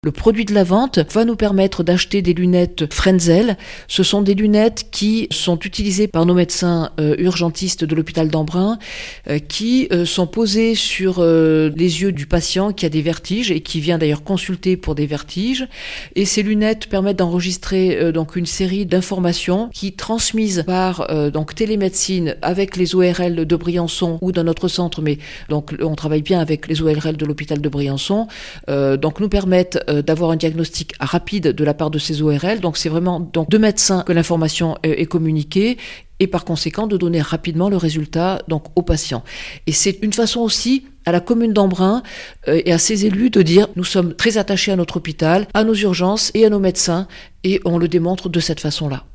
Le produit de la vente va nous permettre d'acheter des lunettes Frenzel. Ce sont des lunettes qui sont utilisées par nos médecins urgentistes de l'hôpital d'Embrun, qui sont posées sur les yeux du patient qui a des vertiges et qui vient d'ailleurs consulter pour des vertiges. Et ces lunettes permettent d'enregistrer donc une série d'informations qui, transmises par donc télémédecine avec les ORL de Briançon ou dans notre centre, mais donc on travaille bien avec les ORL de l'hôpital de Briançon, donc nous permettent d'avoir un diagnostic rapide de la part de ces ORL. Donc c'est vraiment donc de médecins que l'information est communiquée et par conséquent de donner rapidement le résultat donc aux patients. Et c'est une façon aussi à la commune d'Embrun et à ses élus de dire nous sommes très attachés à notre hôpital, à nos urgences et à nos médecins, et on le démontre de cette façon-là.